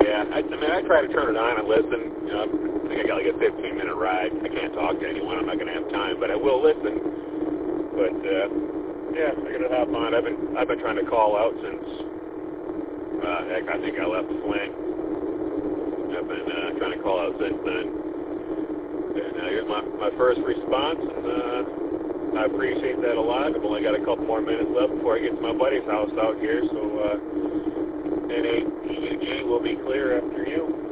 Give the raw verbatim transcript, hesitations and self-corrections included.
Yeah, I, I mean, I try to turn it on and listen. You know, I think I got like a fifteen minute ride. I can't talk to anyone. I'm not going to have time, but I will listen. But uh, yeah, I got to hop on. I've been I've been trying to call out since uh, heck, I think I left Flint. I've been uh, trying to call out since then. And uh, here's my my first response, and uh, I appreciate that a lot. I've only got a couple more minutes left before I get to my buddy's house out here, so uh, N eight E U G will be clear after you.